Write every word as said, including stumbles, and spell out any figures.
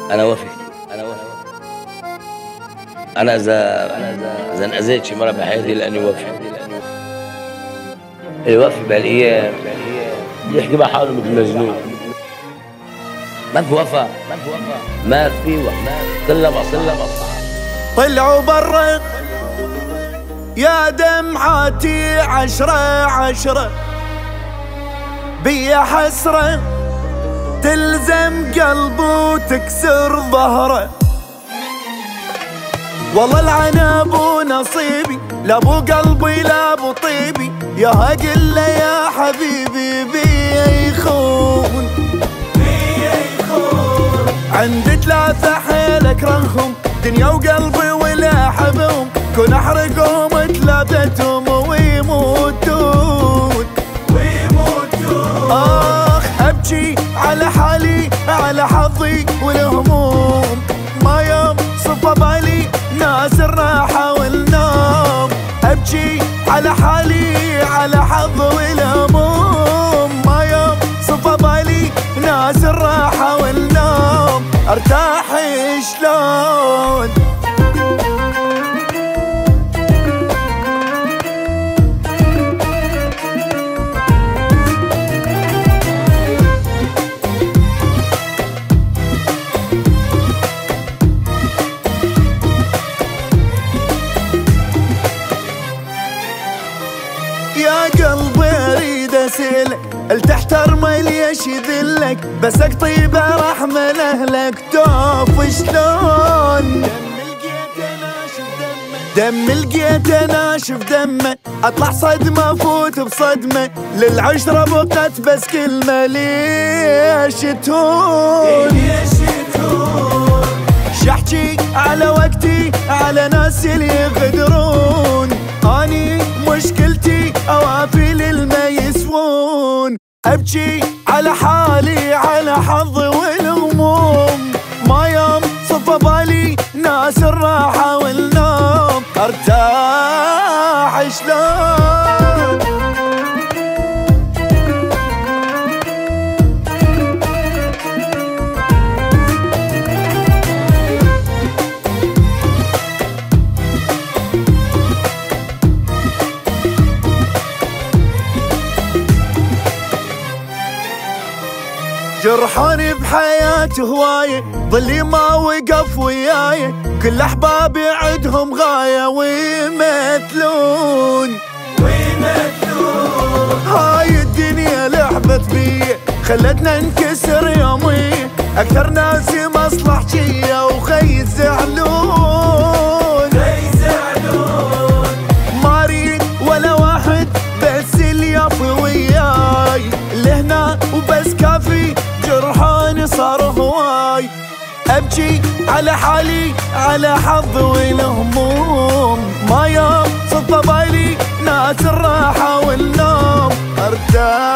انا وفي انا وفي انا اذا اذا انأذيت شي مره بحياتي لاني وفي. الوفي بهالايام بيحكي مع حاله مثل مجنون. ما في وفا ما في وفا كلها مصلحة. طلعوا برا يا دمعتي عشرة عشرة، بيا حسرة تلزم قلبه وتكسر ظهره. والله العنب ونصيبي لا ابو قلبي لا ابو طيبي، يا قل له يا حبيبي بيا يخون بيا يخون. عندي ثلاثة حيل اكرههم، دنيا وقلبي ولا احبهم، كون احرقهم ثلاثتهم ويموتون ويموتون. اخ ابكي على حالي على حظي والهموم، ما يوم صفى بالي ناس الراحة والنوم. ابكي على حالي على حظي والهموم، ما يوم صفى بالي ناس الراحة والنوم. ارتاح شلون يا قلبي اريد اسالك، التحترم ليش يذلك، بس اقطيبه رحمه لاهلك توف شلون. دم لقيت ناشف دمه، اطلع صدمه فوت بصدمه، للعشره بقت بس كلمه ليش تهون ليش تهون. شحكي على وقتي على ناس اللي يغدرون، اني مشكلتي اوافي للما يسوون. ابكي على حالي على حظي والهموم، ما يوم صفى بالي ناس الراحة والنوم. ارتاح شلون جرحاني بحياتي هواية، ظلي ما وقف وياي، كل احبابي عندهم غاية ويمثلون ويمثلون. هاي الدنيا لعبت بي خلتنا ننكسر يومي، اكثر ناسي مصلحجية وخي يزعلون يزعلون. ما اريد ولا واحد بس اللي يفي وياي، لهنا وبس كافي جرحاني صار هواي. ابكي على حالي على حظي والهموم، ما يوم صفى بالي ناس الراحة والنوم. ارتاح